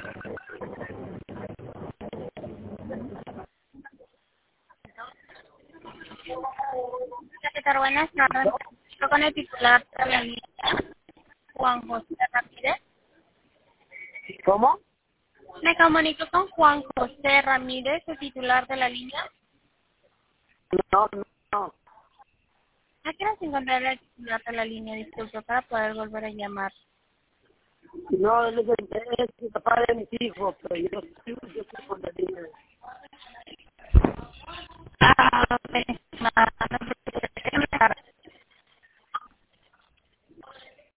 ¿Qué tal? Buenas tardes. Estoy con el titular de la línea, Juan José Ramírez. ¿Cómo? Me comunico con Juan José Ramírez, el titular de la línea. No, no. ¿A qué hora se encontrará el titular de la línea? Disculpe, para poder volver a llamar. No, él es el papá de mis hijos, pero yo estoy con la línea.